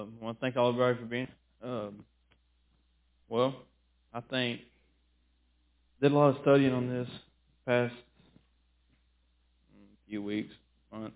I want to thank all everybody for being. Um, well, I think did a lot of studying on this past few weeks, month.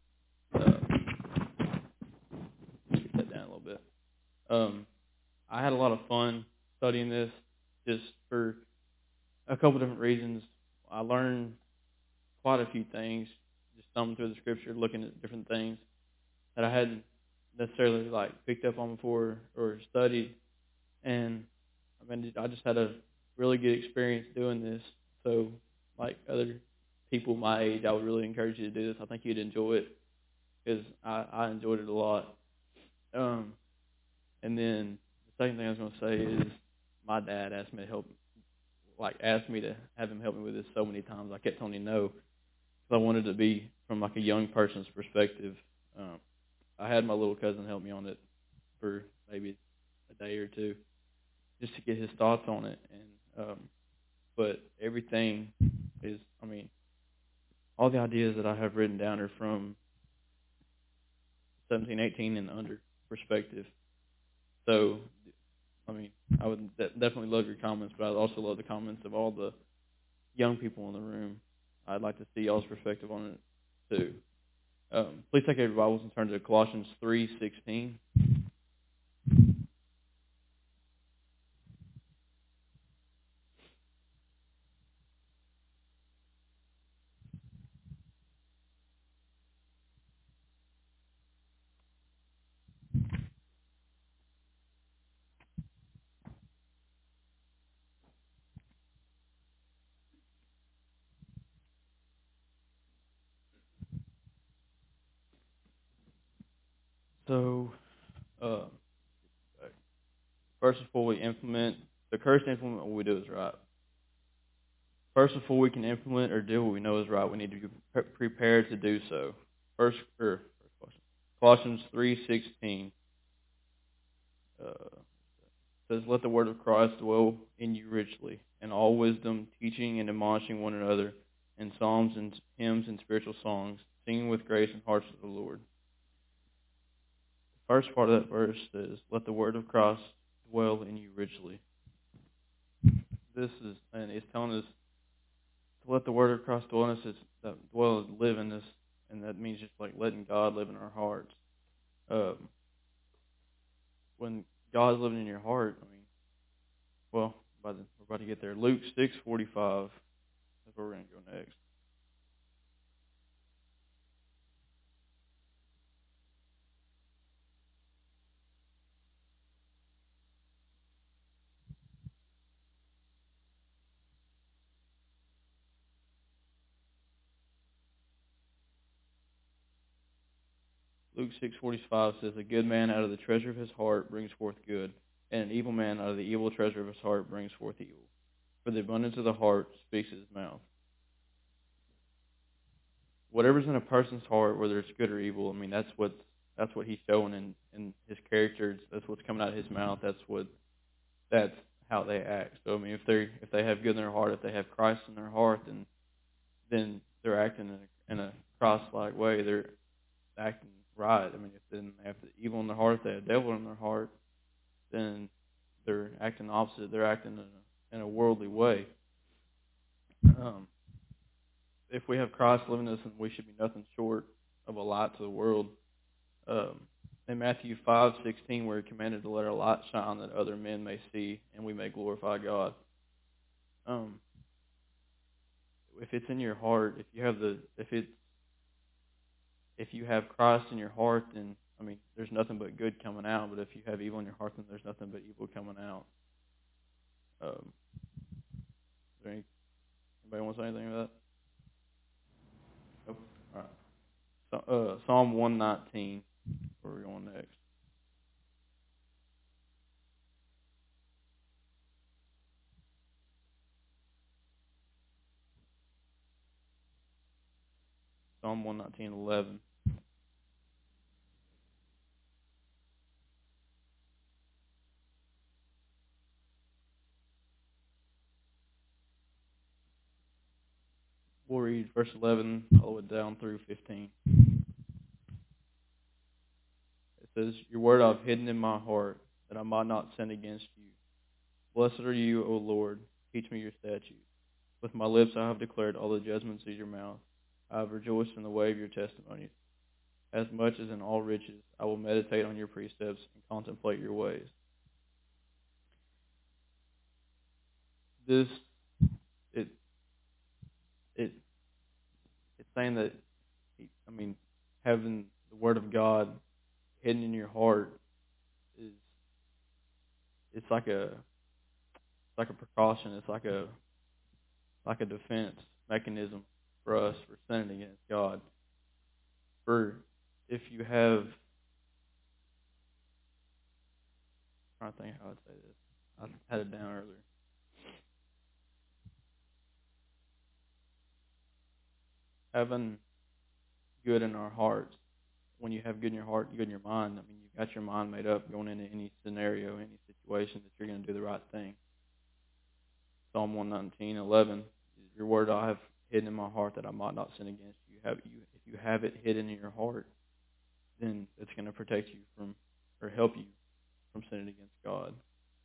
Get that down a little bit. Um, I had a lot of fun studying this, just for a couple different reasons. I learned quite a few things, just thumbing through the scripture, looking at different things that I hadn't necessarily like picked up on before or studied, and I just had a really good experience doing this. So, like other people my age, I would really encourage you to do this. I think you'd enjoy it because I enjoyed it a lot. Um, and then the second thing I was going to say is my dad asked me to help, like asked me to have him help me with this so many times. I kept telling him no because I wanted to be from like a young person's perspective. Um, I had my little cousin help me on it for maybe a day or two just to get his thoughts on it. And but everything is, I mean, all the ideas that I have written down are from 17, 18 and under perspective. So, I mean, I would definitely love your comments, but I'd also love the comments of all the young people in the room. I'd like to see y'all's perspective on it too. Please take your Bibles and turn to Colossians 3:16. So, uh, first before we implement, the courage to implement what we do is right. First, before we can implement or do what we know is right, we need to be prepared to do so. First question. Colossians 3:16 says, "Let the word of Christ dwell in you richly, in all wisdom, teaching and admonishing one another in psalms and hymns and spiritual songs, singing with grace and hearts to the Lord." The first part of that verse says, "Let the word of Christ dwell in you richly." This is, and it's telling us to let the word of Christ dwell in us, is that dwell is live in us, and that means just like letting God live in our hearts. Um, when God's living in your heart, I mean, well, we're about to get there. Luke 6:45. That's where we're going to go next. Luke 6:45 says, "A good man out of the treasure of his heart brings forth good, and an evil man out of the evil treasure of his heart brings forth evil. For the abundance of the heart speaks his mouth." Whatever's in a person's heart, whether it's good or evil, I mean, that's what he's showing in his character. That's what's coming out of his mouth. That's how they act. So I mean, if they have good in their heart, if they have Christ in their heart, then they're acting in a Christ-like way. They're acting right. I mean, if then they have the evil in their heart, if they have devil in their heart, then they're acting opposite. They're acting in a worldly way. Um, if we have Christ living in us, then we should be nothing short of a light to the world. Um, in Matthew 5:16, we're commanded to let our light shine that other men may see and we may glorify God. Um, if it's in your heart, if you have Christ in your heart, then I mean, there's nothing but good coming out. But if you have evil in your heart, then there's nothing but evil coming out. Is there anybody want to say anything about that? Nope. All right. So, Psalm 119. Where are we going next? Psalm 119:11. We'll read verse 11 all the way down through 15. It says, "Your word I've hidden in my heart, that I might not sin against you. Blessed are you, O Lord. Teach me your statutes. With my lips I have declared all the judgments of your mouth. I have rejoiced in the way of your testimonies. As much as in all riches, I will meditate on your precepts and contemplate your ways." This, it, it, it's saying that, having the Word of God hidden in your heart is, it's like a precaution. It's like a defense mechanism for us for sinning against God. For if you have, I'm trying to think how I'd say this. I had it down earlier. Having good in our hearts. When you have good in your heart, good in your mind, you've got your mind made up going into any scenario, any situation that you're going to do the right thing. Psalm 119:11, your word I have hidden in my heart that I might not sin against you. If you have it hidden in your heart, then it's going to protect you from, or help you from sinning against God.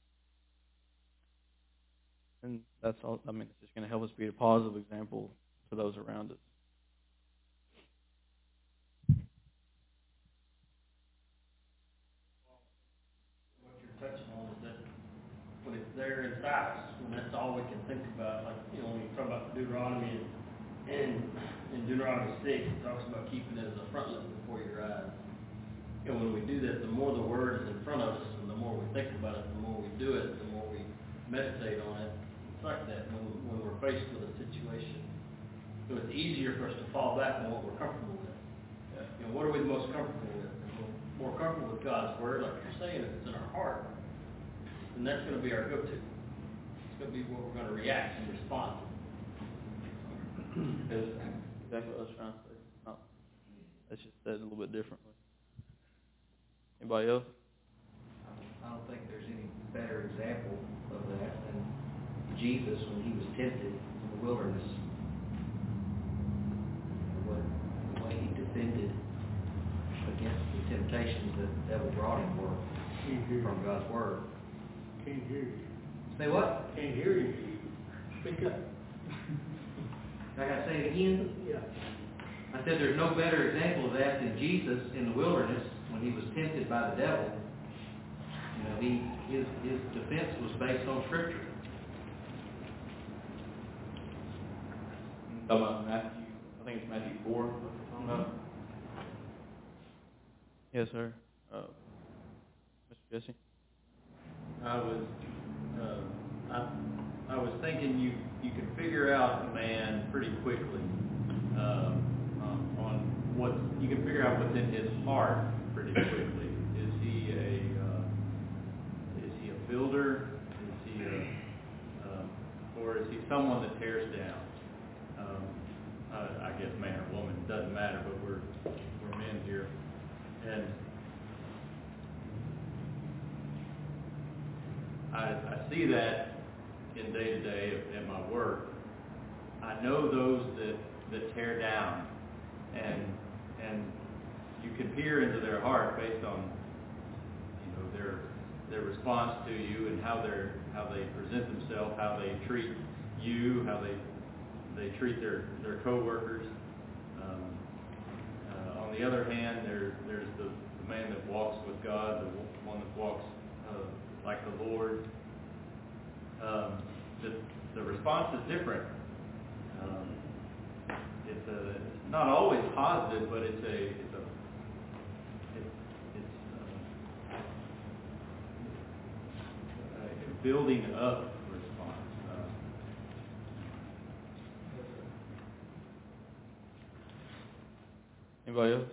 And that's all. It's just going to help us be a positive example to those around us. What you're touching on is that when it's there inside us, when that's all we can think about, like, when you talk about Deuteronomy and in Deuteronomy 6, it talks about keeping it as a frontlet before your eyes. When we do that, the more the word is in front of us, and the more we think about it, the more we do it, the more we meditate on it. It's like that when we're faced with a situation. So it's easier for us to fall back on what we're comfortable with. Yeah. What are we the most comfortable with? We're more comfortable with God's word, like you're saying, if it's in our heart, then that's going to be our go-to. It's going to be what we're going to react and respond to. That's exactly what I was trying to say. That's just said a little bit differently. Anybody else? I don't think there's any better example of that than Jesus when he was tempted in the wilderness. The way he defended against the temptations that the devil brought him were from God's word. Can't hear you. Say what? Can't hear you. Speak up. I got to say it again? Yeah. I said there's no better example of that than Jesus in the wilderness when he was tempted by the devil. His defense was based on Scripture. Talking about Matthew, I think it's Matthew 4. What we're talking about. Yes, sir. Mr. Jesse. I was thinking you can figure out a man pretty quickly on what you can figure out what's in his heart pretty quickly. Is he a builder? Is he or is he someone that tears down? I guess man or woman, it doesn't matter, but we're men here, and I see that in day-to-day at my work. I know those that tear down, and you can peer into their heart based on their response to you and how they present themselves, how they treat you, how they treat their coworkers. On the other hand, there's the man that walks with God, the one that walks like the Lord. The response is different. It's not always positive, but it's a building up response. Anybody else?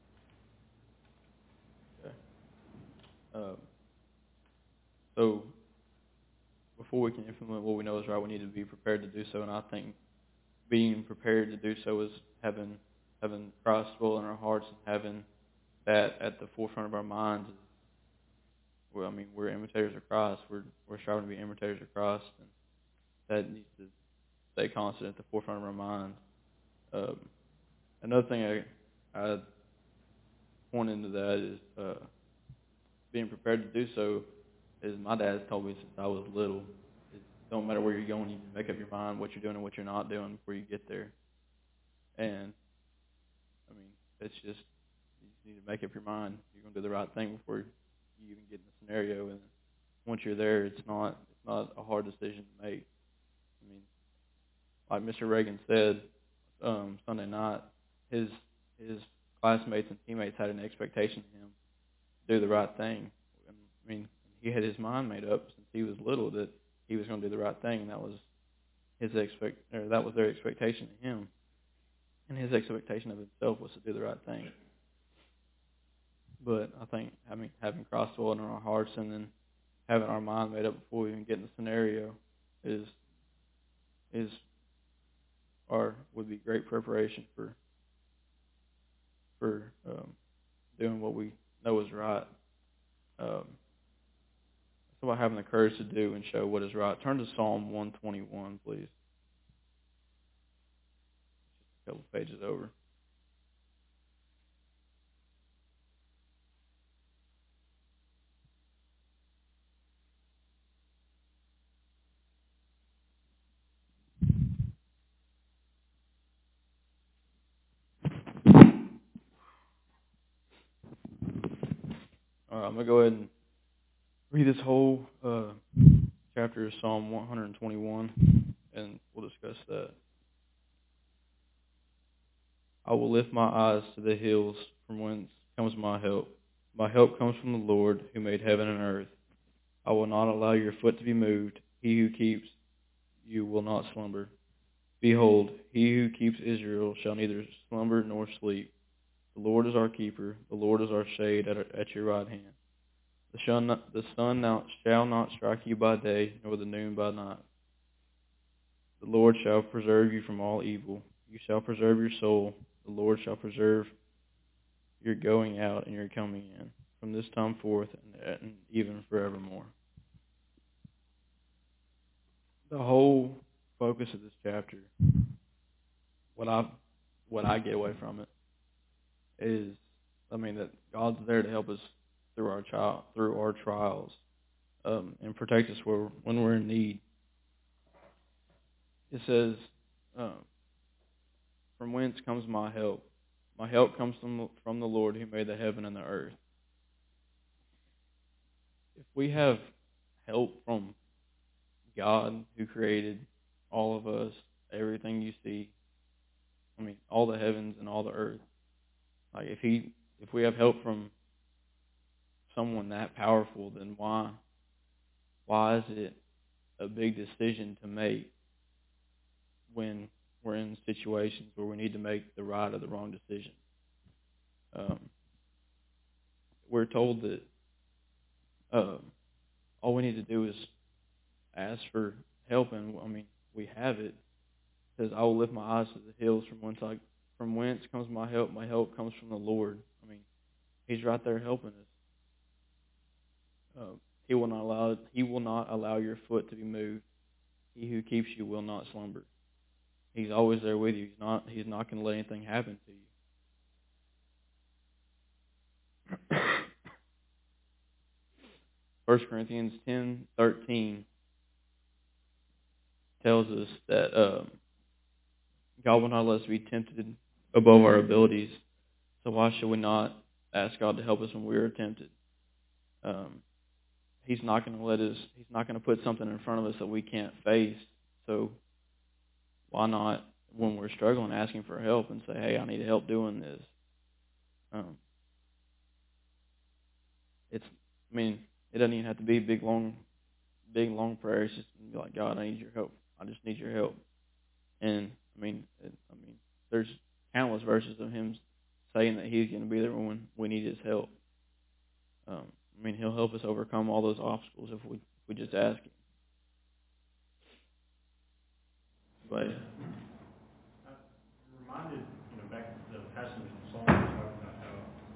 Okay. So before we can implement what we know is right, we need to be prepared to do so. And I think being prepared to do so is having Christ dwell in our hearts and having that at the forefront of our minds. We're imitators of Christ. We're striving to be imitators of Christ, and that needs to stay constant at the forefront of our minds. Another thing I point into that is being prepared to do so is my dad's told me since I was little. It don't matter where you're going, you make up your mind what you're doing and what you're not doing before you get there. And I mean, it's just you just need to make up your mind you're going to do the right thing before you even get in the scenario. And once you're there, it's not a hard decision to make. I mean, like Mr. Reagan said Sunday night, his classmates and teammates had an expectation of him to do the right thing. And, I mean, he had his mind made up since he was little that he was going to do the right thing, and that was that was their expectation of him. And his expectation of himself was to do the right thing. But I think having Christ oil in our hearts and then having our mind made up before we even get in the scenario would be great preparation for doing what we know is right. It's about having the courage to do and show what is right. Turn to Psalm 121, please. Just a couple pages over. All right, I'm going to go ahead and read this whole chapter of Psalm 121, and we'll discuss that. I will lift my eyes to the hills, from whence comes my help. My help comes from the Lord, who made heaven and earth. I will not allow your foot to be moved. He who keeps you will not slumber. Behold, he who keeps Israel shall neither slumber nor sleep. The Lord is our keeper. The Lord is our shade at your right hand. The sun shall not strike you by day, nor the noon by night. The Lord shall preserve you from all evil. You shall preserve your soul. The Lord shall preserve your going out and your coming in, from this time forth and even forevermore. The whole focus of this chapter, what I get away from it, is, that God's there to help us through our trials, and protect us when we're in need. It says, from whence comes my help? My help comes from the Lord who made the heaven and the earth. If we have help from God who created all of us, everything you see, all the heavens and all the earth, like if we have help from someone that powerful, then why is it a big decision to make when we're in situations where we need to make the right or the wrong decision? We're told that all we need to do is ask for help, and we have it. It says, I will lift my eyes to the hills, from whence comes my help. My help comes from the Lord. He's right there helping us. He will not allow your foot to be moved. He who keeps you will not slumber. He's always there with you. He's not going to let anything happen to you. 1 Corinthians 10:13 tells us that God will not let us be tempted above our abilities. So why should we not ask God to help us when we are tempted? He's not going to put something in front of us that we can't face. So why not, when we're struggling, asking for help and say, hey, I need help doing this? It doesn't even have to be big long prayers. It's just be like, God, I need your help. I just need your help. And there's countless verses of Him saying that He's going to be there when we need His help. He'll help us overcome all those obstacles if we just ask Him. But I'm reminded, back to the passage in Psalm talking about how,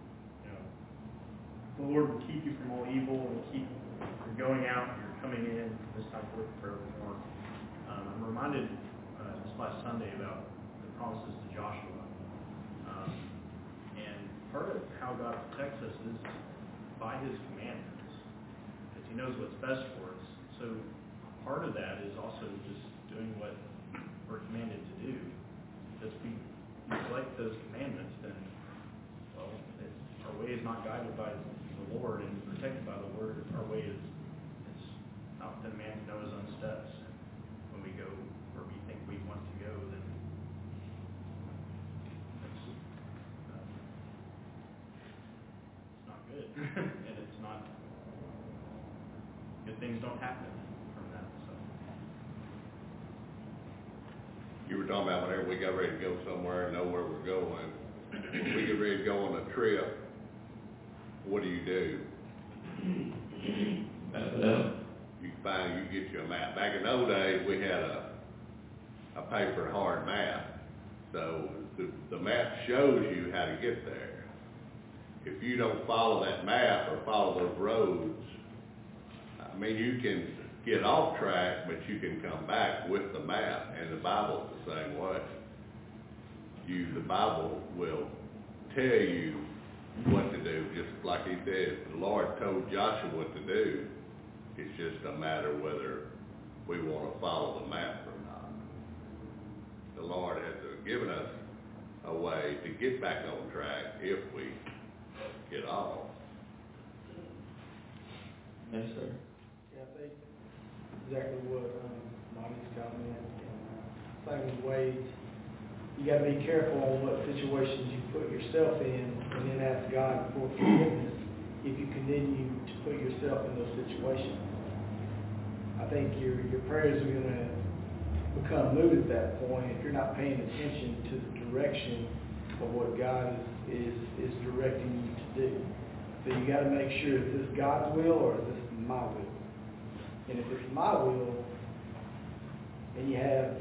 the Lord will keep you from all evil and keep your going out, your coming in, this time forth forevermore. I'm reminded this last Sunday about the promises to Joshua. And part of how God protects us is by His commandments. knows what's best for us. So part of that is also just doing what we're commanded to do. Because we neglect those commandments, then, well, our way is not guided by the Lord and protected by the Lord. Our way is not within a man to know his own steps. When we go where we think we want to go, then it's not good. And it's not, good things don't happen from that, so. You were talking about whenever we got ready to go somewhere and know where we're going, when we get ready to go on a trip, what do? Map it out. You get you a map. Back in the old days, we had a paper hard map. So the map shows you how to get there. If you don't follow that map or follow those roads, I mean, you can get off track, but you can come back with the map, and the Bible's the same way. The Bible will tell you what to do, just like he said. The Lord told Joshua what to do. It's just a matter whether we want to follow the map or not. The Lord has given us a way to get back on track if we get off. Yes, sir. Yeah, I think exactly what Monty's comment, and same with Wade's. You got to be careful on what situations you put yourself in, and then ask God for forgiveness if you continue to put yourself in those situations. I think your prayers are going to become moot at that point if you're not paying attention to the direction of what God is directing you to do. So you got to make sure, is this God's will or is this my will? And if it's my will, and you have,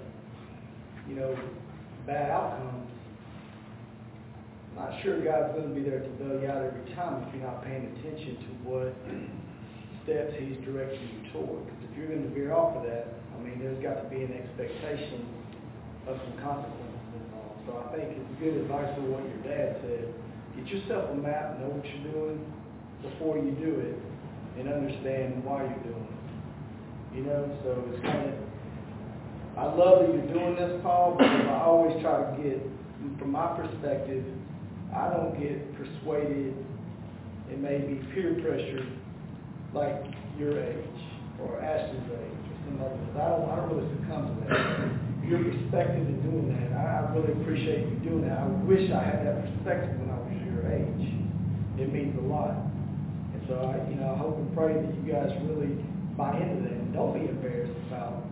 bad outcomes, I'm not sure God's going to be there to bail you out every time if you're not paying attention to what steps He's directing you toward. Because if you're going to veer off of that, there's got to be an expectation of some consequences involved. So I think it's good advice for what your dad said. Get yourself a map, know what you're doing before you do it, and understand why you're doing it. So it's kind of, I love that you're doing this, Paul, because I always try to get, from my perspective, I don't get persuaded and maybe peer pressured like your age or Ashton's age or some others. I don't really succumb to that. Your perspective in doing that, I really appreciate you doing that. I wish I had that perspective when I was your age. It means a lot. And so I hope and pray that you guys really buy into that and don't be embarrassed about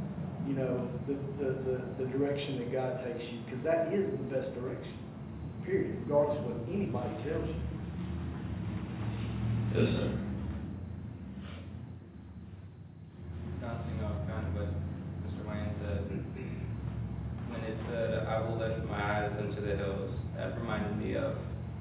the direction that God takes you, because that is the best direction, period, regardless of what anybody tells you. Yes, sir. Bouncing off kind of what Mr. Wayne said, when it said, I will lift my eyes into the hills, that reminded me of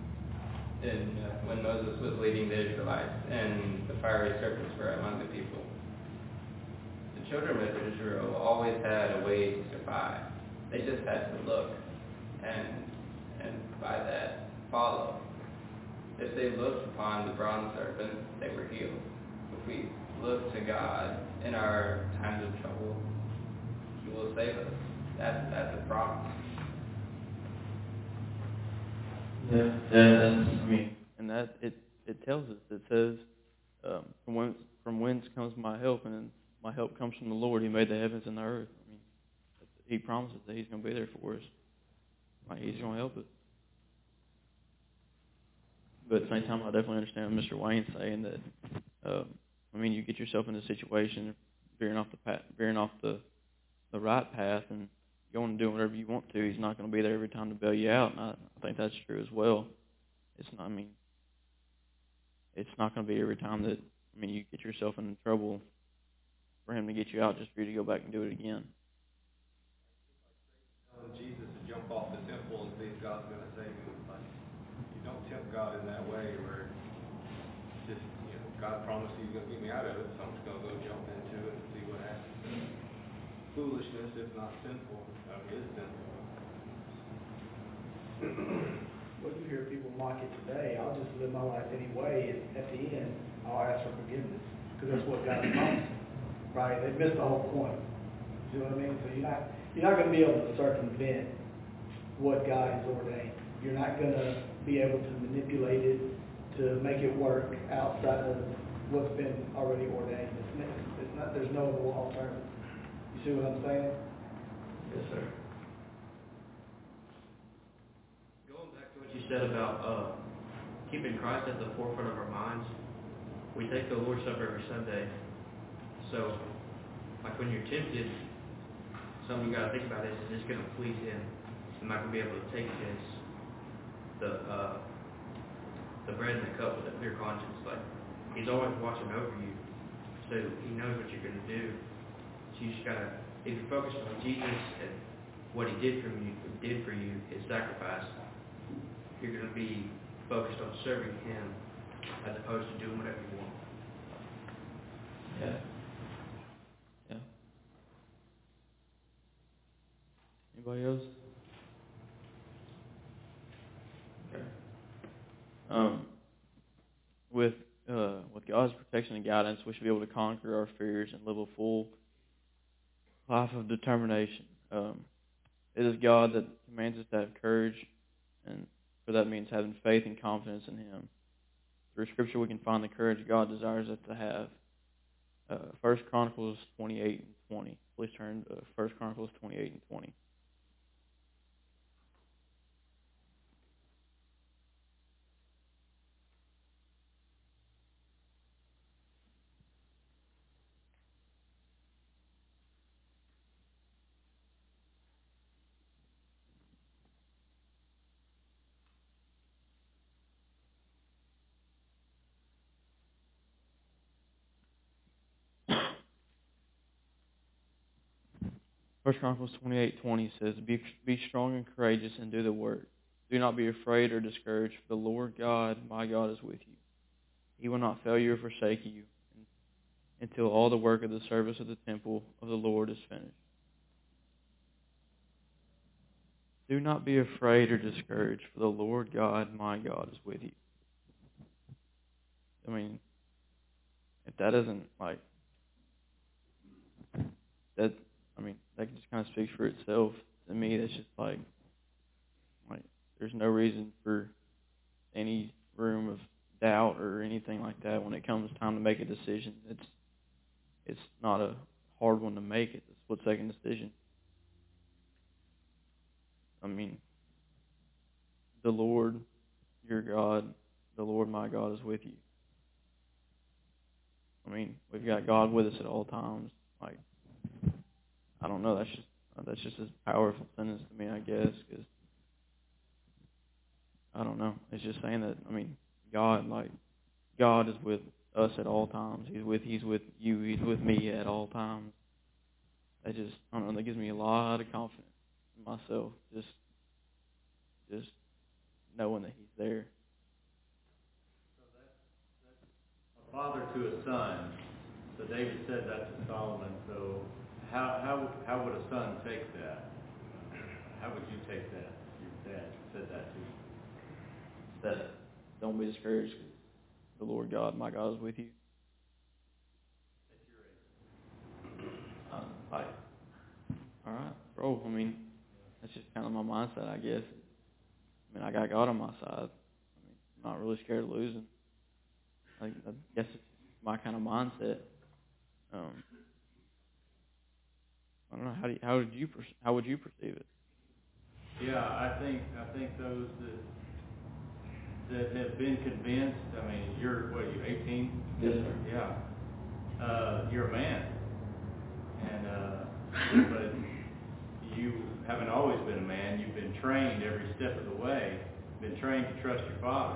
when Moses was leading the Israelites and the fiery serpents were among the people. The children of Israel always had a way to survive. They just had to look and by that follow. If they looked upon the bronze serpent, they were healed. If we look to God in our times of trouble, He will save us. That's a promise. Yeah, and that it tells us. It says, from whence comes my help, and my help comes from the Lord who made the heavens and the earth. He promises that He's going to be there for us. He's going to help us. But at the same time, I definitely understand Mr. Wayne saying that. You get yourself in a situation, veering off the right path, and going and doing whatever you want to. He's not going to be there every time to bail you out, and I think that's true as well. It's not. It's not going to be every time that you get yourself in trouble for Him to get you out just for you to go back and do it again. Jesus to jump off the temple and see if God's going to save him. You don't tempt God in that way where just, God promised He's going to get me out of it, so I'm just going to go jump into it and see what happens. Foolishness, if not sinful, is sinful. Well, you hear people mock it today. I'll just live my life anyway, and at the end, I'll ask for forgiveness. Because miss what God promised them, right? They missed the whole point. You know what I mean? So you're not going to be able to circumvent what God has ordained. You're not going to be able to manipulate it to make it work outside of what's been already ordained. It's not. There's no alternative. You see what I'm saying? Yes, sir. Going back to what you said about keeping Christ at the forefront of our minds, we take the Lord's Supper every Sunday. So, like when you're tempted, something you got to think about is this going to please Him? Am I going to be able to take the bread and the cup with a clear conscience? Like, He's always watching over you, so He knows what you're going to do. So you just got to, if you're focused on Jesus and what He did for you, His sacrifice, you're going to be focused on serving Him as opposed to doing whatever you want. Yeah. Yeah. Anybody else? Okay. With God's protection and guidance, we should be able to conquer our fears and live a full life of determination. It is God that commands us to have courage, and for that means having faith and confidence in Him. Through Scripture, we can find the courage God desires us to have. 1 Chronicles 28 and 20. Please turn to 1 Chronicles 28 and 20. First Chronicles 28:20 says, Be strong and courageous and do the work. Do not be afraid or discouraged, for the Lord God, my God, is with you. He will not fail you or forsake you until all the work of the service of the temple of the Lord is finished. Do not be afraid or discouraged, for the Lord God, my God, is with you. I mean, if that isn't like that, I mean, that just kind of speaks for itself. To me, that's just like there's no reason for any room of doubt or anything like that when it comes time to make a decision. It's not a hard one to make. It's a split-second decision. I mean, the Lord, your God, the Lord my God is with you. I mean, we've got God with us at all times. Like, I don't know. That's just a powerful sentence to me, I guess, because I don't know. It's just saying that. I mean, God is with us at all times. He's with you. He's with me at all times. I don't know. That gives me a lot of confidence in myself. Just knowing that He's there. So that's a father to a son. So David said that to Solomon. So how would a son take that? How would you take that? Your dad said that to you. That don't be discouraged. The Lord God, my God, is with you. At your age. All right, bro. I mean, that's just kind of my mindset, I guess. I mean, I got God on my side. I mean, I'm not really scared of losing. I guess it's my kind of mindset. I don't know. How would you perceive it? Yeah, I think those that have been convinced. I mean, you're 18? Yes, sir. Yeah. You're a man, and but you haven't always been a man. You've been trained every step of the way. Been trained to trust your father.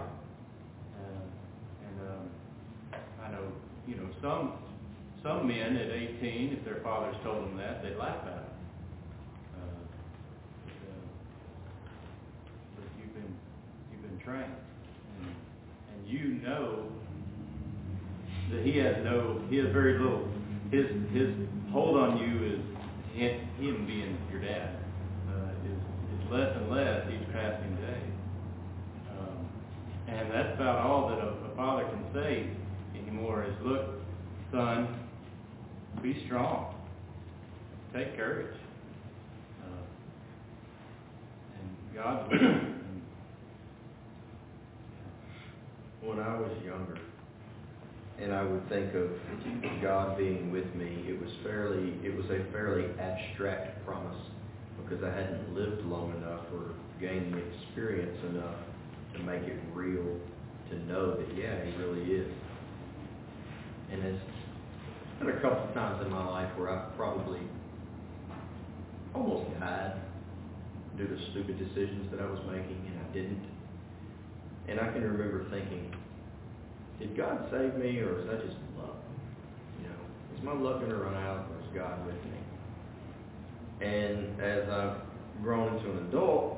I know, some men at 18, if their fathers told them that, they'd laugh at them. But you've been trained, and you know that he has very little. His hold on you is him being your dad. Is less and less each passing day, and that's about all that a father can say anymore. Is look, son, be strong. Take courage. And God's with you. And, When I was younger, and I would think of God being with me, it was a fairly abstract promise because I hadn't lived long enough or gained the experience enough to make it real, to know that, yeah, He really is. And there's been a couple of times in my life where I've probably almost died due to stupid decisions that I was making, and I didn't. And I can remember thinking, did God save me, or is that just luck? You know, is my luck going to run out, or is God with me? And as I've grown into an adult,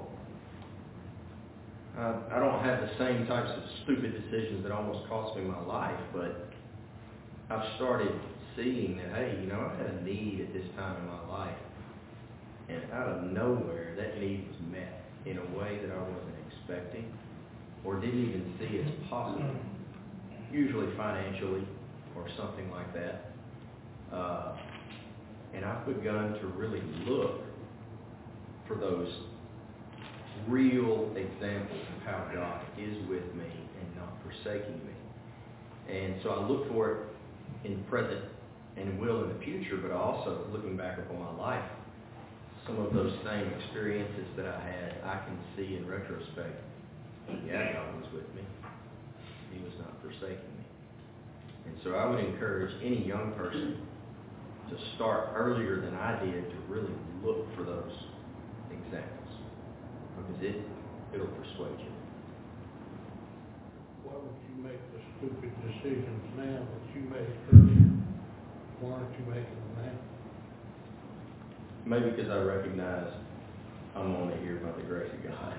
I don't have the same types of stupid decisions that almost cost me my life, but I've started seeing that, hey, you know, I had a need at this time in my life, and out of nowhere, that need was met in a way that I wasn't expecting or didn't even see as possible, usually financially or something like that. And I've begun to really look for those real examples of how God is with me and not forsaking me. And so I look for it in the present and will in the future, but also looking back upon my life, some of those same experiences that I had, I can see in retrospect, yeah, God was with me. He was not forsaking me. And so I would encourage any young person to start earlier than I did to really look for those examples, because it'll persuade you. Why would you make the stupid decisions now that you made earlier? Why aren't you making them now? Maybe because I recognize I'm only here by the grace of God.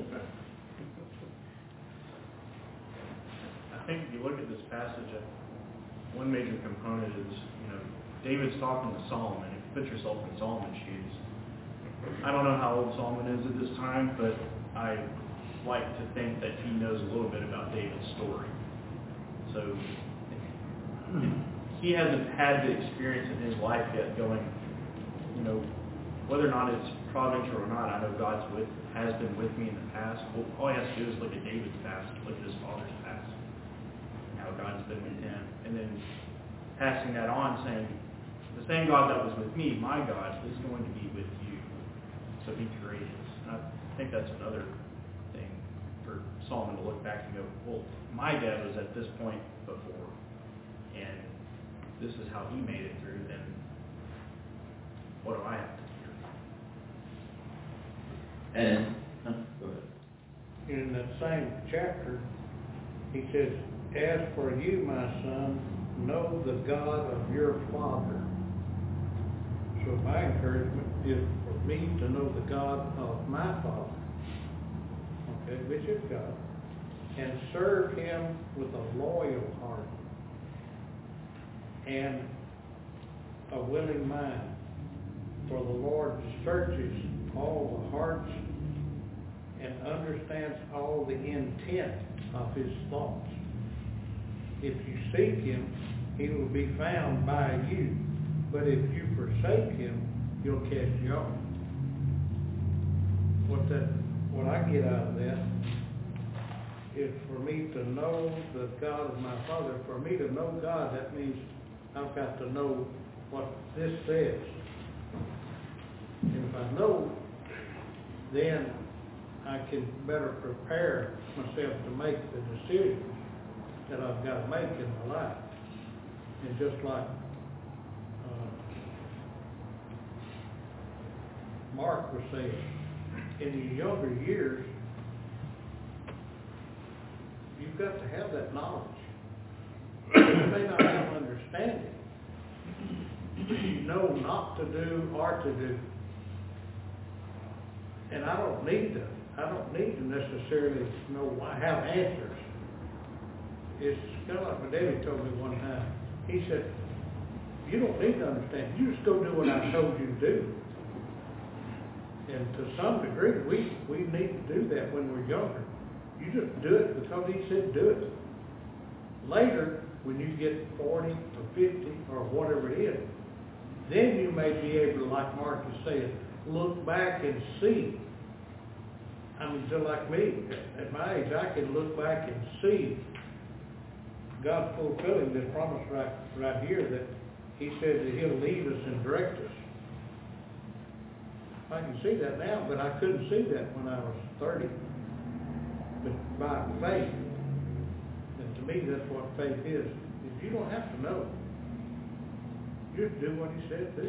I think if you look at this passage, one major component is, David's talking to Solomon. If you put yourself in Solomon's shoes, I don't know how old Solomon is at this time, but I like to think that he knows a little bit about David's story. So he hasn't had the experience in his life yet going, whether or not it's providential or not, I know has been with me in the past. Well, all he has to do is look at David's past, look at his father's past, and how God's been with him. And then passing that on, saying, the same God that was with me, my God, is going to be with you. So be courageous. And I think that's another thing for Solomon to look back and go, well, my dad was at this point before, and this is how he made it through, then what do I have to do? And Go ahead. In that same chapter, he says, as for you, my son, know the God of your father. So my encouragement is for me to know the God of my father, okay, which is God, and serve him with a loyal heart and a willing mind. For the Lord searches all the hearts and understands all the intent of his thoughts. If you seek him, he will be found by you. But if you forsake him, you'll cast you off. What I get out of that is for me to know the God of my father. For me to know God, that means I've got to know what this says. And if I know, then I can better prepare myself to make the decisions that I've got to make in my life. And just like Mark was saying, in your younger years, you've got to have that knowledge. You may not have understanding. You know not to do or to do. And I don't need to necessarily know have answers. It's kind of like what David told me one time. He said, you don't need to understand. You just go do what I told you to do. And to some degree, we need to do that when we're younger. You just do it because he said do it. Later, when you get 40 or 50 whatever it is, then you may be able to, like Marcus said, look back and see. I mean, just like me, at my age, I can look back and see God fulfilling this promise right here that He said that He'll lead us and direct us. I can see that now, but I couldn't see that when I was 30. But by faith, and to me that's what faith is you don't have to know. You just do what He said do.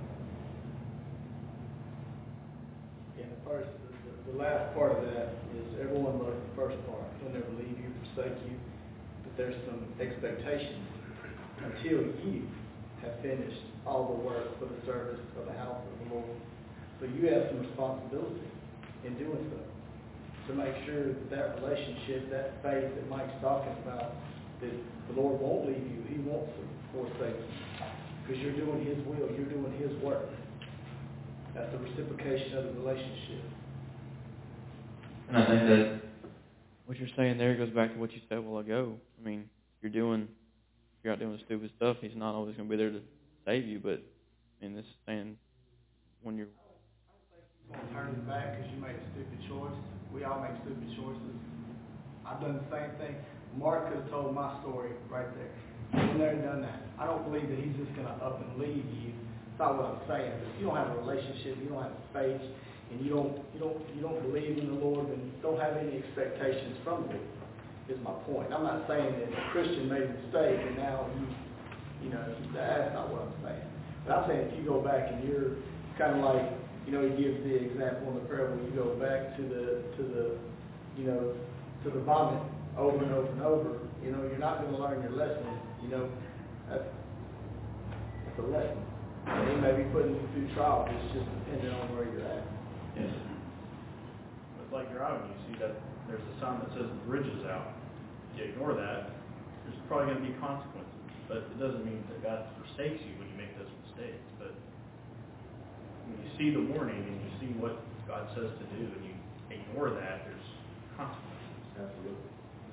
And the last part of that is everyone loves the first part. He'll never leave you, forsake you. But there's some expectations until you have finished all the work for the service of the house of the Lord. So you have some responsibility in doing so, to make sure that relationship, that faith that Mike's talking about, that the Lord won't leave you. He won't forsake you. Because you're doing His will. You're doing His work. That's the reciprocation of the relationship. And I think that what you're saying there goes back to what you said a while ago. I mean, if you're out doing stupid stuff, He's not always going to be there to save you. But in this saying, when you're Don't turn it back because you made a stupid choice. We all make stupid choices. I've done the same thing. Mark could have told my story right there. Been there and done that. I don't believe that He's just going to up and leave you. That's not what I'm saying. But if you don't have a relationship, you don't have faith, and you don't believe in the Lord, and don't have any expectations from Him, is my point. I'm not saying that a Christian made a mistake and now that's not what I'm saying. But I'm saying if you go back and you're kind of like, He gives the example in the parable. You go back to the vomit over and over and over. You're not going to learn your lesson. That's a lesson. And He may be putting you through trials. It's just depending on where you're at. Yes. But like driving, you see that there's a sign that says the bridge is out. If you ignore that, there's probably going to be consequences. But it doesn't mean that God forsakes you when you make those mistakes. But when you see the warning and you see what God says to do and you ignore that, there's consequences. Absolutely.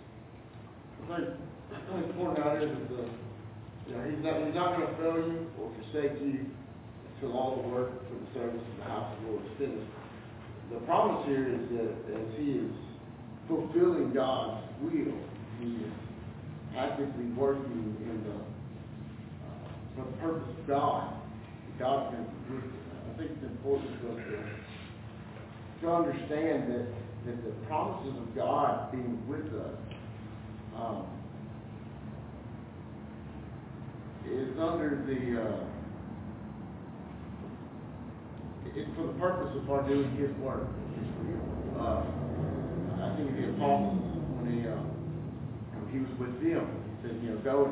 I think the point out is that He's not going to fail you or forsake you until all the work for the service of the house of the Lord is finished. The promise here is that as He is fulfilling God's will, He is actively working in for the purpose of God. God's going to be with you. I think it's important for us to understand that the promises of God being with us is under it's for the purpose of our doing His work. I think of the apostles when He was with them. He said, go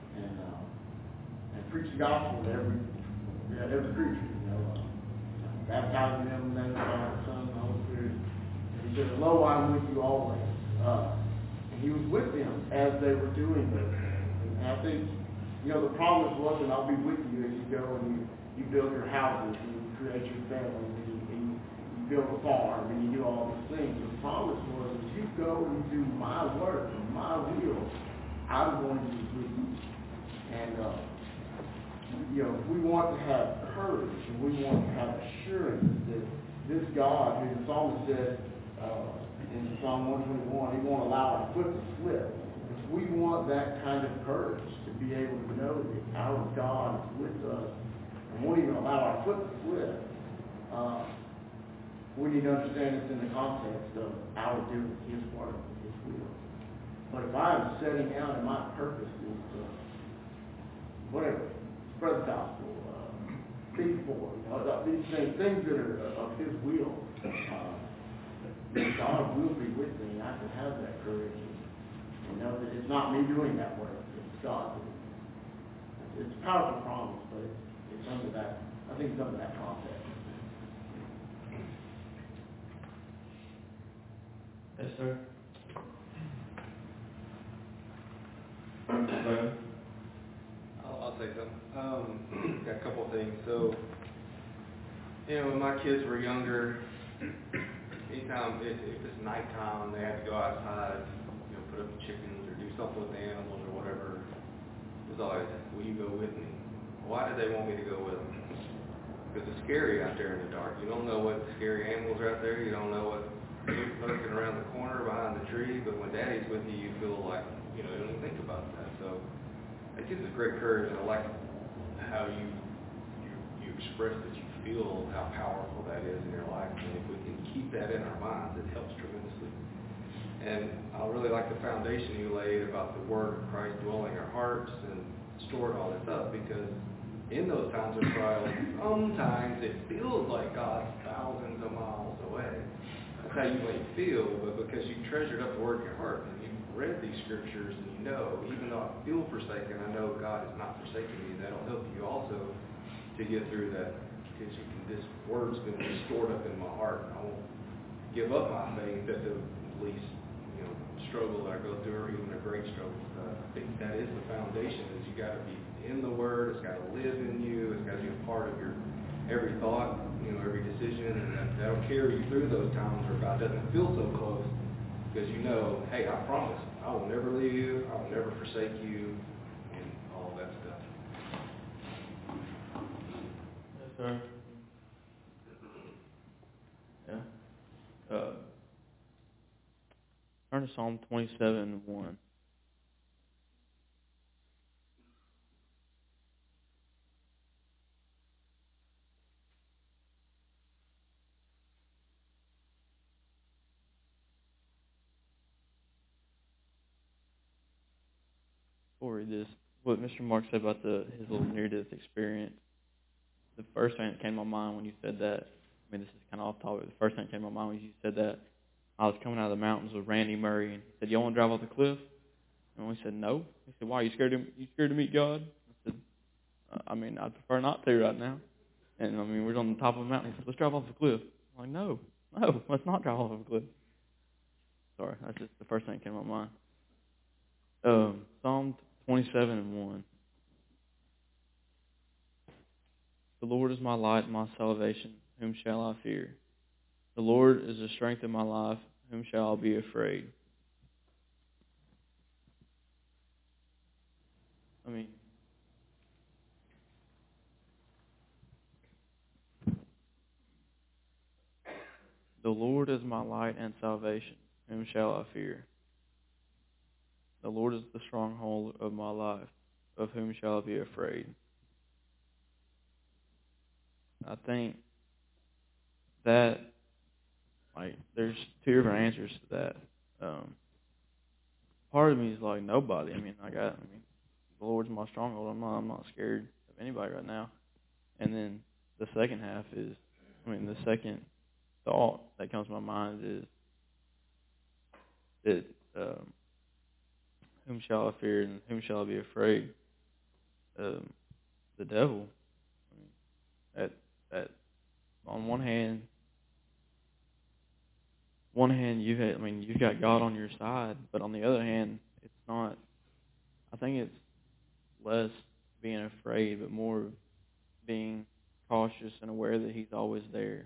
and preach the gospel to every creature. Baptizing them in the name of the Father, the Son, and the Holy Spirit. And He said, lo, I'm with you always. And He was with them as they were doing those things. And I think, the promise wasn't, I'll be with you as you go and you build your houses and you create your family and you build a farm and you do all these things. The promise was, as you go and do my work and my will, I'm going to be with you. And, we want to have courage and we want to have assurance that this God, who the psalmist said in Psalm 121, He won't allow our foot to slip. But we want that kind of courage to be able to know that our God is with us and won't even allow our foot to slip. We need to understand this in the context of our doing His work and His will. But if I'm setting out and my purpose is whatever, spread the gospel, be for these things that are of His will, God will be with me, and I can have that courage and know that it's not me doing that work, it's God doing it. It's a powerful promise, but it's under that, I think it's under that context. Yes, sir. I'll say something. Got a couple of things. So, when my kids were younger, anytime if it's nighttime, they had to go outside, put up the chickens or do something with the animals or whatever. It was always, will you go with me? did they want me to go with them? Because it's scary out there in the dark. You don't know what scary animals are out there. You don't know what lurking around the corner behind the tree. But when Daddy's with you, you feel like, you don't even think about that. So it gives us great courage. And I like how you express that you feel how powerful that is in your life. And if we can keep that in our minds, it helps tremendously. And I really like the foundation you laid about the Word of Christ dwelling our hearts and stored all this up, because in those times of trial, sometimes it feels like God's thousands of miles away. That's how you may feel, but because you treasured up the Word in your heart and you've read these scriptures and you know, even though I feel forsaken, I know God is not forsaking me. That'll help you also to get through that, because this Word's been stored up in my heart. I won't give up my faith at the least struggle that I go through, or even a great struggle. I think that is the foundation. Is you got to be in the Word. It's got to live in you. It's got to be a part of your every thought, every decision, and that'll carry you through those times where God doesn't feel so close, because hey, I promise, I will never leave you. I will never forsake you, and all of that stuff. Yes, sir. Yeah. Turn to Psalm 27:1. Before we read this, what Mr. Mark said about his little near-death experience, the first thing that came to my mind when you said that, this is kind of off topic, the first thing that came to my mind when you said that, I was coming out of the mountains with Randy Murray, and he said, "You want to drive off the cliff?" And we said, "No." He said, "Why? You scared to meet God?" I said, "I'd prefer not to right now." And we're on the top of a mountain. He said, "Let's drive off the cliff." I'm like, no, let's not drive off the cliff. Sorry, that's just the first thing that came to my mind. Psalm 27:1. The Lord is my light and my salvation. Whom shall I fear? The Lord is the strength of my life. Whom shall I be afraid? The Lord is my light and salvation. Whom shall I fear? The Lord is the stronghold of my life. Of whom shall I be afraid? I think that, there's two different answers to that. Part of me is like, nobody. The Lord's my stronghold. I'm not scared of anybody right now. And then the second half is, the second thought that comes to my mind is that whom shall I fear and whom shall I be afraid? The devil. That on one hand you've got God on your side, but on the other hand, it's not. I think it's less being afraid, but more being cautious and aware that He's always there.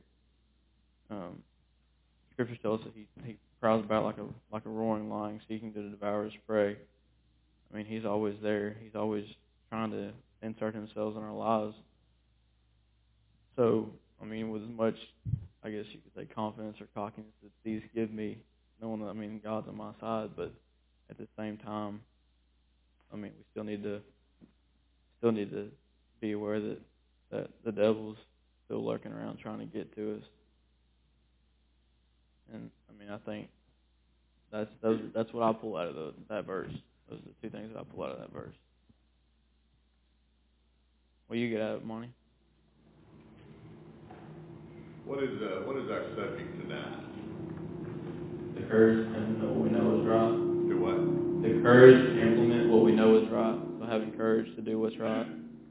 Scripture tells us that He prowls about like a roaring lion, seeking to devour His prey. He's always there. He's always trying to insert Himself in our lives. So, with as much, I guess you could say, confidence or cockiness that these give me, knowing that, God's on my side, but at the same time, we still need to be aware that the devil's still lurking around trying to get to us. And, I think that's what I pull out of that verse. Those are the two things that I pull out of that verse. What do you get out of it, Monty? What is our subject tonight? The courage to implement what we know is right. Do what? The courage to implement what we know is right. So having courage to do what's right.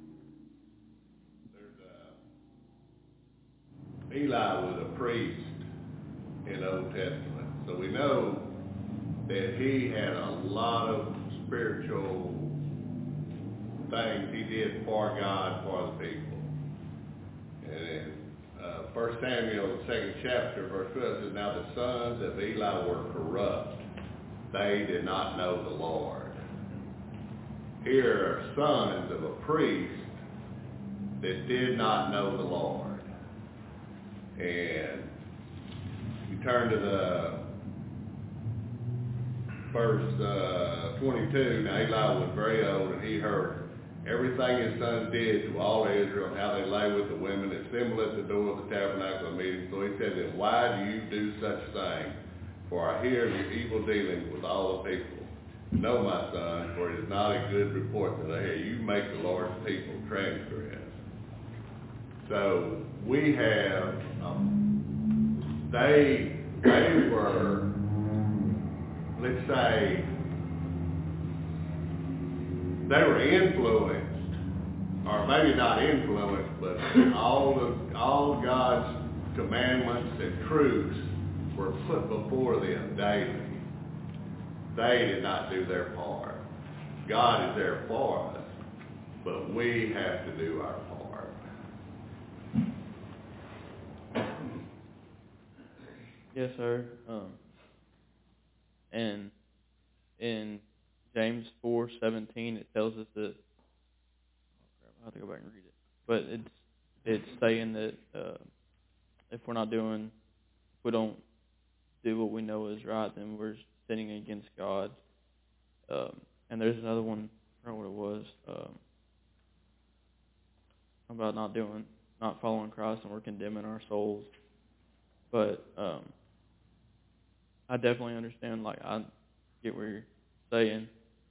Eli was a priest in the Old Testament, so we know that he had a lot of spiritual things he did for God, for the people. And in 1 Samuel, the 2nd chapter, verse 12 says, "Now the sons of Eli were corrupt. They did not know the Lord." Here are sons of a priest that did not know the Lord. And you turn to the verse 22. Now Eli was very old, and he heard everything his sons did to all Israel, and how they lay with the women that assembled at the door of the tabernacle of meeting. So he said, then why do you do such thing? For I hear of your evil dealings with all the people. No, my son, for it is not a good report that I hear. You make the Lord's people transgress. So we have, they were, let's say, they were influenced, or maybe not influenced, but all God's commandments and truths were put before them daily. They did not do their part. God is there for us, but we have to do our part. Yes, sir. And in James 4:17, it tells us that. I have to go back and read it, but it's saying that if we don't do what we know is right, then we're sinning against God. And there's another one, I don't know what it was, about not following Christ, and we're condemning our souls. But I definitely understand, like, I get what you're saying.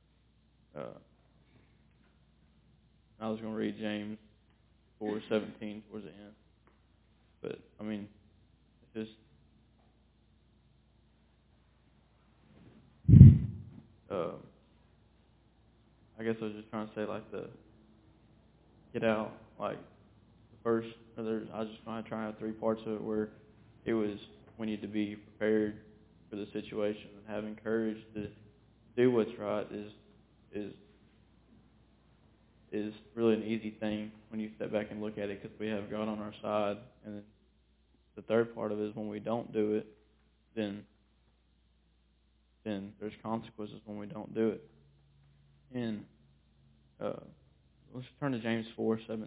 I was going to read James 4:17 towards the end. But, I mean, it's just, I guess I was just trying to say, like, get out, like, the first, I was just going to try out 3 parts of it where it was, we need to be prepared for the situation and having courage to do what's right is really an easy thing when you step back and look at it, because we have God on our side. And then the third part of it is when we don't do it, then there's consequences when we don't do it. And let's turn to James 4:17.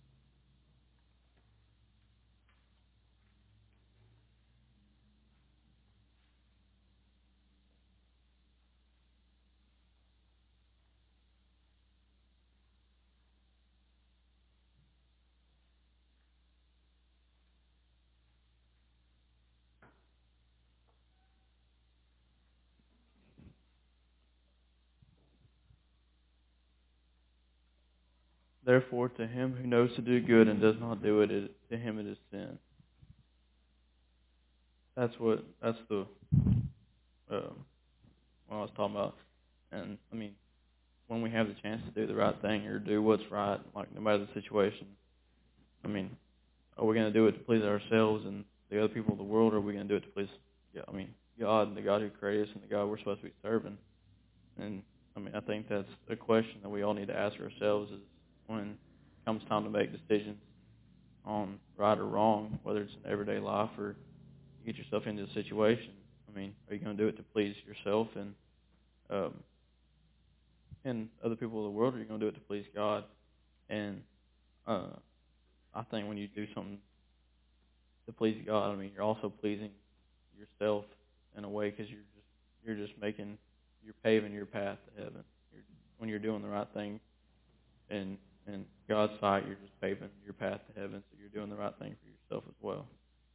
Therefore, to him who knows to do good and does not do it, to him it is sin. That's the what I was talking about. And I mean, when we have the chance to do the right thing or do what's right, like no matter the situation, I mean, are we going to do it to please ourselves and the other people of the world, or are we going to do it to please, God and the God who created us and the God we're supposed to be serving? And I mean, I think that's a question that we all need to ask ourselves, is when it comes time to make decisions on right or wrong, whether it's in everyday life or you get yourself into a situation. I mean, are you going to do it to please yourself and other people of the world, or are you going to do it to please God? And I think when you do something to please God, I mean, you're also pleasing yourself in a way, because you're paving your path to heaven. When you're doing the right thing in God's sight, you're just paving your path to heaven, so you're doing the right thing for yourself as well.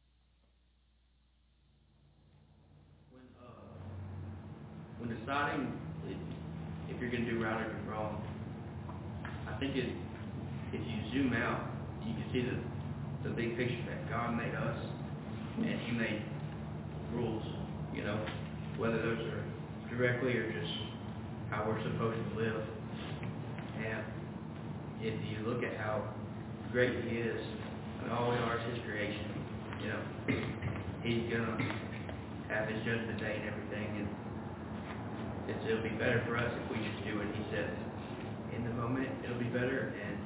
When deciding if you're going to do right or do wrong, I think if you zoom out, you can see the big picture that God made us, and He made rules, whether those are directly or just how we're supposed to live. And if you look at how great He is, and all we are is His creation, He's going to have His judgment day and everything, and it'll be better for us if we just do what He says. In the moment, it'll be better, and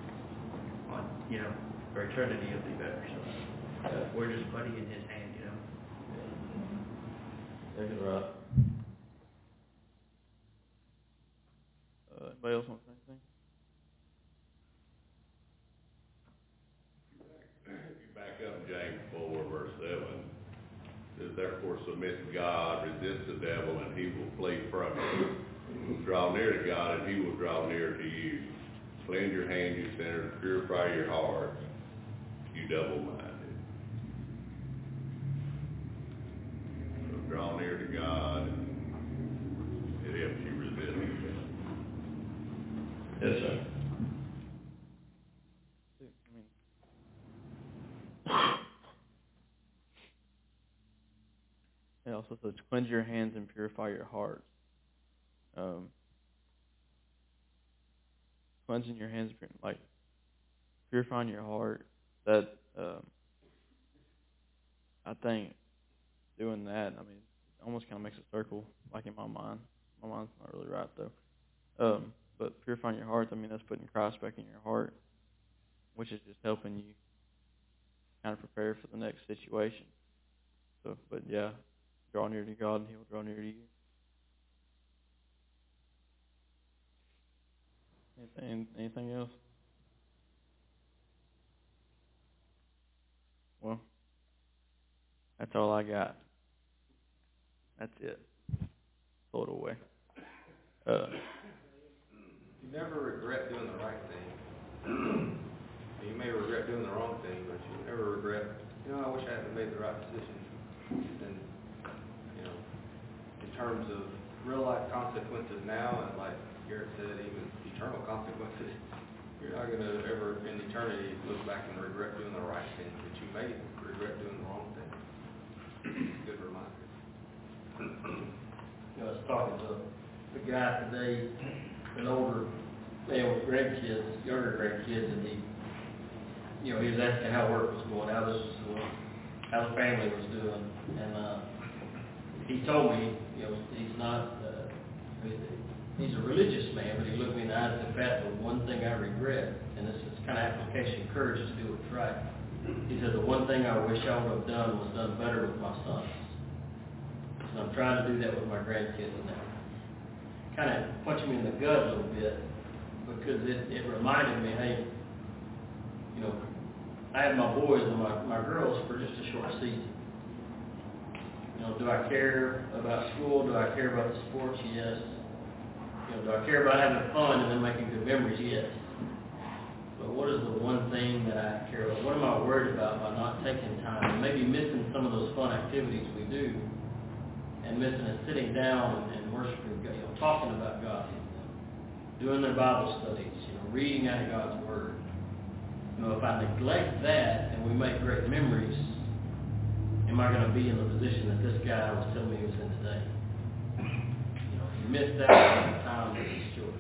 for eternity, it'll be better. So we're just putting in His hand, That's right. Anybody else want to say anything? therefore submit to God, resist the devil, and he will flee from you. Draw near to God, and he will draw near to you. Cleanse your hands, you sinners, purify your hearts, you double-minded. So draw near to God, and it helps you resist him. Yes, sir. It also says, cleanse your hands and purify your hearts. Cleansing your hands, like purifying your heart, that I think doing that, I mean, it almost kind of makes a circle, like in my mind. My mind's not really right, though. But purifying your heart, I mean, that's putting Christ back in your heart, which is just helping you kind of prepare for the next situation. So, but yeah, draw near to God and he will draw near to you. Anything else? Well, that's all I got. That's it. Throw it away. You never regret doing the right thing. You may regret doing the wrong thing, but you never regret, I wish I hadn't made the right decision. And, in terms of real life consequences now, and like Garrett said, even eternal consequences, you're not going to ever in eternity look back and regret doing the right thing, but you may regret doing the wrong thing. Good reminder. I was talking to a guy today, an older man with grandkids, younger grandkids, and he was asking how work was going, how this was going, how the family was doing, and he told me, he's not, he's a religious man, but he looked me in the eyes and said, "Pat, the one thing I regret," and this is kind of application, courage to do what's right. He said, "The one thing I wish I would have done was done better with my sons." And I'm trying to do that with my grandkids now. Kind of punched me in the gut a little bit, because it reminded me, hey, I have my boys and my girls for just a short season. Do I care about school? Do I care about the sports? Yes. Do I care about having fun and then making good memories? Yes. But what is the one thing that I care about? What am I worried about by not taking time and maybe missing some of those fun activities we do, and missing a sitting down and worshiping God, talking about God, doing their Bible studies, reading out of God's Word. If I neglect that and we make great memories, am I going to be in the position that this guy was telling me he was in today? He missed out on the time that he's short.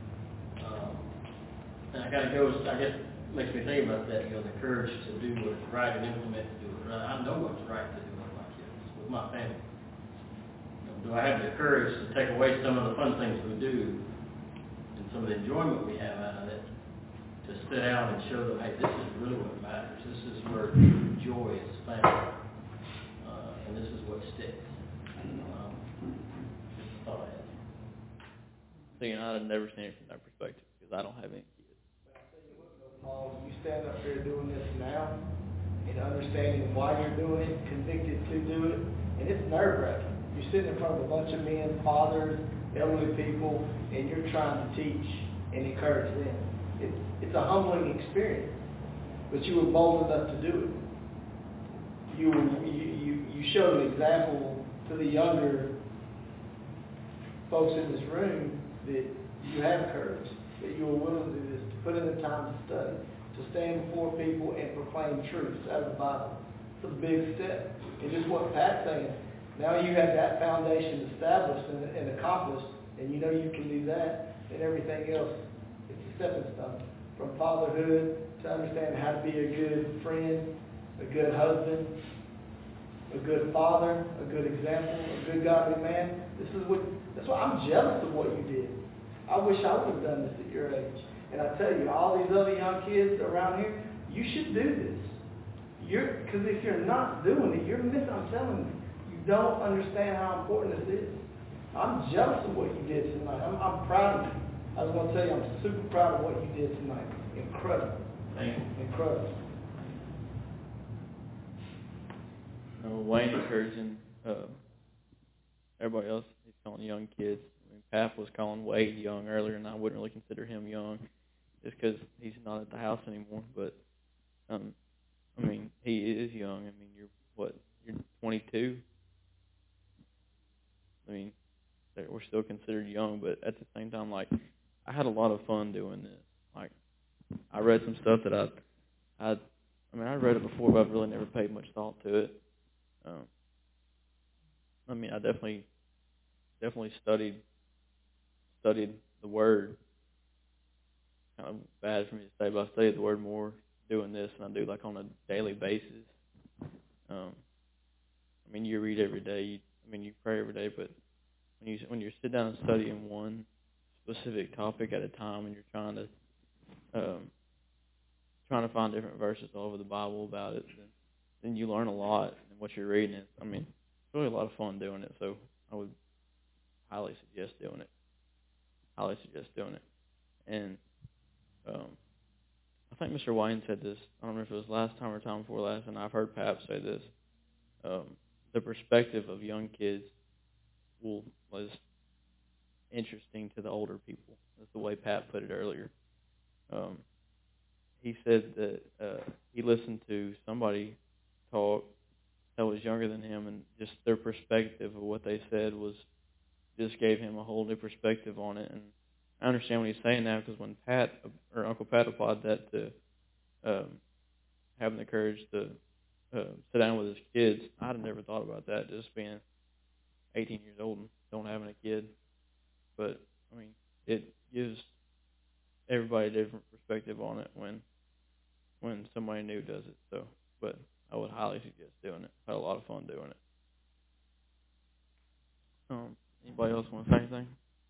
And I guess makes me think about that, the courage to do what's right and implement to do it right. I know what's right to do with my kids, with my family. Do I have the courage to take away some of the fun things we do and some of the enjoyment we have out of it, to sit down and show them, hey, this is really what matters. This is where joy is found. And this is what sticks. Just a thought I had. Thinking I'd never seen it from that perspective, because I don't have any kids. Paul, you stand up here doing this now, and understanding why you're doing it, convicted to do it, and it's nerve-wracking. You're sitting in front of a bunch of men, fathers, elderly people, and you're trying to teach and encourage them. It's a humbling experience, but you were bold enough to do it. You showed an example to the younger folks in this room that you have courage, that you were willing to do this, to put in the time to study, to stand before people and proclaim truths out of the Bible. It's a big step. And just what Pat's saying, now you have that foundation established and accomplished, and you know you can do that, and everything else, it's a stepping stone. From fatherhood to understand how to be a good friend, a good husband, a good father, a good example, a good godly man. That's why I'm jealous of what you did. I wish I would have done this at your age. And I tell you, all these other young kids around here, you should do this. Because if you're not doing it, you're missing. I'm telling you, you don't understand how important this is. I'm jealous of what you did tonight. I'm proud of you. I was going to tell you, I'm super proud of what you did tonight. Incredible. Incredible. Wayne encouraging everybody else he's calling young kids. I mean, Pap was calling Wade young earlier, and I wouldn't really consider him young, just because he's not at the house anymore. But I mean, he is young. I mean, you're 22. I mean, we're still considered young, but at the same time, like, I had a lot of fun doing this. Like, I read some stuff that I read it before, but I've really never paid much thought to it. I mean, I definitely studied the Word. Kind of bad for me to say, but I studied the Word more doing this than I do like on a daily basis. I mean, you read every day. You pray every day, but when you sit down and study in one specific topic at a time, and you're trying to find different verses all over the Bible about it, then you learn a lot in what you're reading. I mean, it's really a lot of fun doing it. So I would highly suggest doing it. And I think Mr. Wayne said this. I don't know if it was last time or time before last, and I've heard Pap say this. The perspective of young kids was interesting to the older people. That's the way Pat put it earlier. He said that he listened to somebody talk that was younger than him, and just their perspective of what they said just gave him a whole new perspective on it. And I understand what he's saying now, because when Uncle Pat applied that to having the courage to sit down with his kids, I'd have never thought about that, just being 18 years old and don't having a kid. But, I mean, it gives everybody a different perspective on it when somebody new does it. So, but I would highly suggest doing it. I had a lot of fun doing it. Anybody else want to say anything?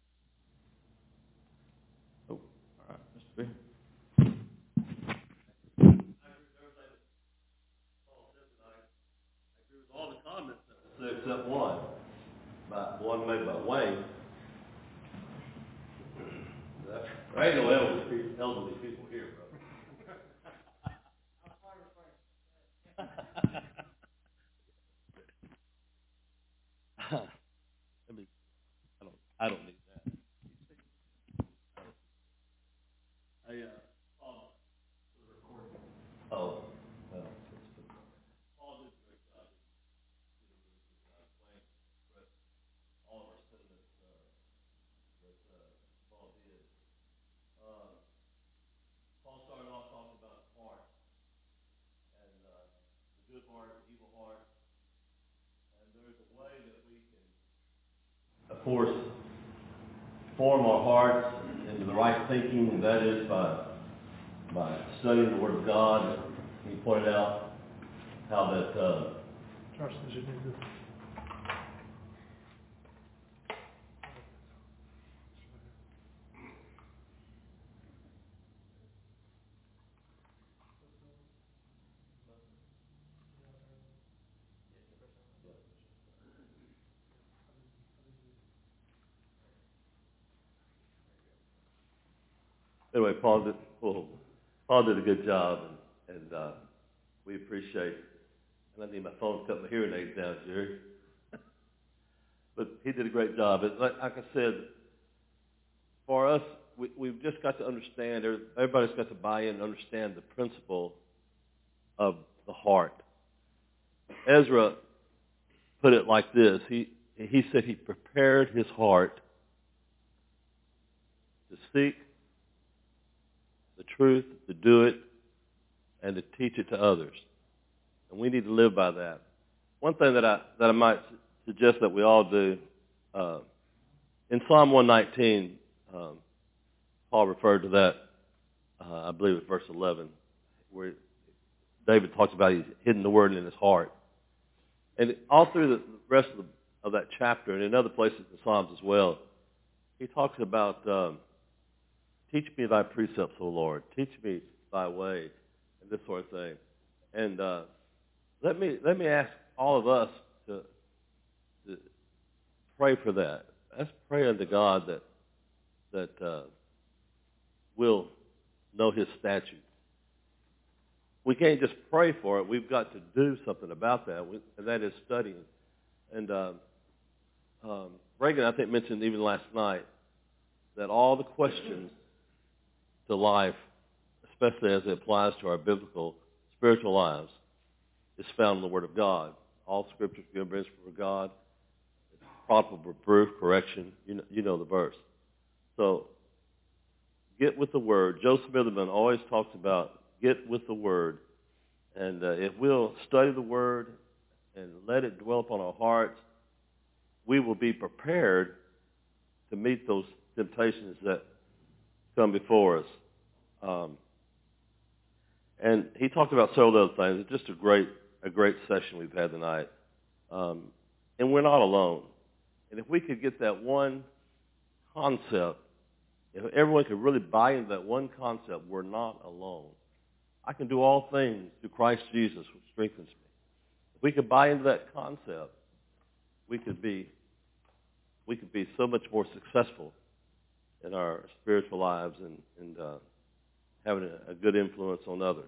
Oh, all right, Mr. B. All the comments except one made by Wayne. There ain't no elderly people here, brother. I don't need that. Oh, well. Paul did a great job. All of our sentiments that Paul did. Paul started off talking about heart, and the good heart, the evil heart, and there's a way that we can, of course, form our hearts into the right thinking, and that is by studying the Word of God. He pointed out how that anyway, Paul did a good job, and we appreciate. And I need my phone to cut my hearing aids down, Jerry. But he did a great job. Like I said, for us, we've just got to understand. Everybody's got to buy in and understand the principle of the heart. Ezra put it like this. He said he prepared his heart to seek the truth, to do it, and to teach it to others. And we need to live by that. One thing that I might suggest that we all do, in Psalm 119, Paul referred to that, I believe it's verse 11, where David talks about he's hidden the word in his heart. And all through the rest of that chapter, and in other places in the Psalms as well, he talks about teach me thy precepts, O Lord. Teach me thy way, and this sort of thing. And let me ask all of us to pray for that. Let's pray unto God that we'll know his statutes. We can't just pray for it. We've got to do something about that, and that is studying. And Reagan, I think, mentioned even last night that all the questions to life, especially as it applies to our biblical, spiritual lives, is found in the Word of God. All Scripture is given by inspiration of God. It's profitable for reproof, correction. You know the verse. So get with the Word. Joe Smitherman always talks about get with the Word. And if we'll study the Word and let it dwell upon our hearts, we will be prepared to meet those temptations that come before us. And he talked about several other things. It's just a great session we've had tonight. And we're not alone. And if we could get that one concept, if everyone could really buy into that one concept, we're not alone. I can do all things through Christ Jesus, which strengthens me. If we could buy into that concept, we could be so much more successful in our spiritual lives and having a good influence on others.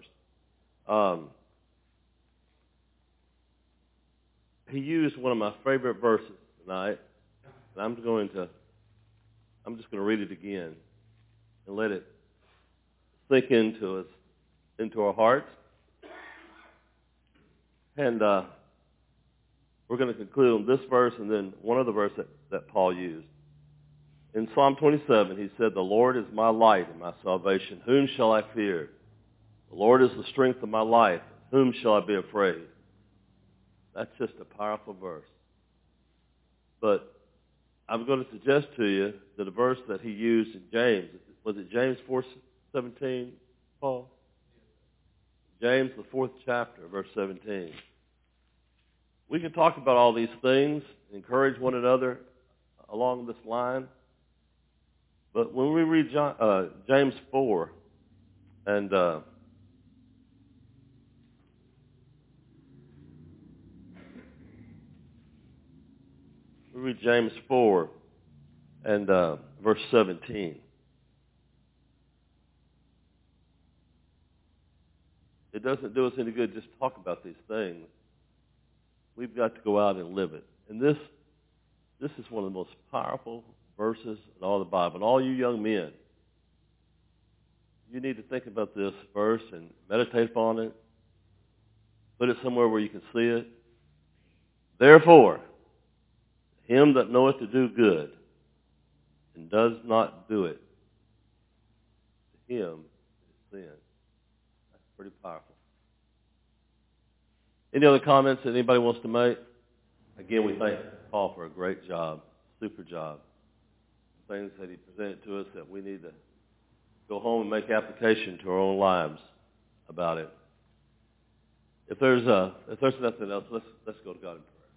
He used one of my favorite verses tonight, and I'm just going to read it again and let it sink into us, into our hearts. And we're going to conclude on this verse and then one other verse that Paul used. In Psalm 27, he said, "The Lord is my light and my salvation. Whom shall I fear? The Lord is the strength of my life. Whom shall I be afraid?" That's just a powerful verse. But I'm going to suggest to you that a verse that he used in James, was it James 4:17, Paul? James, the 4th chapter, verse 17. We can talk about all these things, encourage one another along this line. But when we read James 4, and we read James 4 and verse 17. It doesn't do us any good just to talk about these things. We've got to go out and live it. And this is one of the most powerful verses in all the Bible. And all you young men, you need to think about this verse and meditate upon it. Put it somewhere where you can see it. Therefore, him that knoweth to do good and does not do it, to him is sin. That's pretty powerful. Any other comments that anybody wants to make? Again, we thank Paul for a great job, super job. Things that he presented to us that we need to go home and make application to our own lives about it. If there's nothing else, let's go to God in prayer.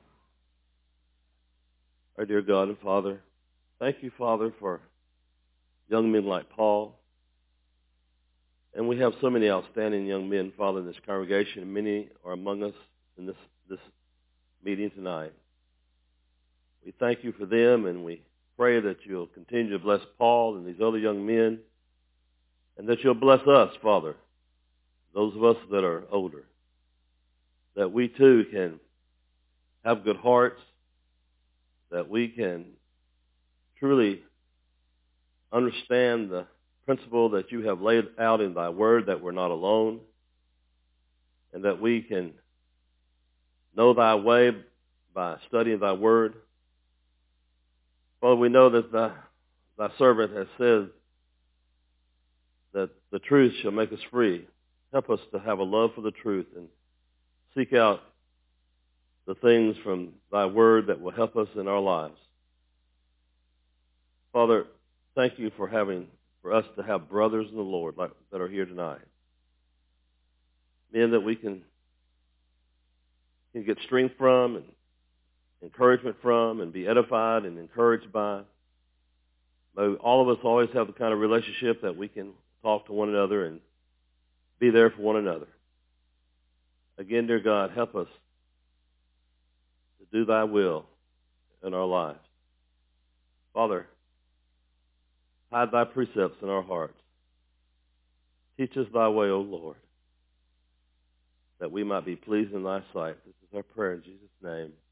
Our dear God and Father, thank you, Father, for young men like Paul. And we have so many outstanding young men, Father, in this congregation, and many are among us in this meeting tonight. We thank you for them, and we pray that you'll continue to bless Paul and these other young men, and that you'll bless us, Father, those of us that are older, that we too can have good hearts, that we can truly understand the principle that you have laid out in thy word, that we're not alone, and that we can know thy way by studying thy word. Father, we know that thy servant has said that the truth shall make us free. Help us to have a love for the truth and seek out the things from thy word that will help us in our lives. Father, thank you for us to have brothers in the Lord that are here tonight. Men that we can get strength from and encouragement from and be edified and encouraged by. May all of us always have the kind of relationship that we can talk to one another and be there for one another. Again, dear God, help us to do thy will in our lives. Father, hide thy precepts in our hearts. Teach us thy way, O Lord, that we might be pleased in thy sight. This is our prayer in Jesus' name.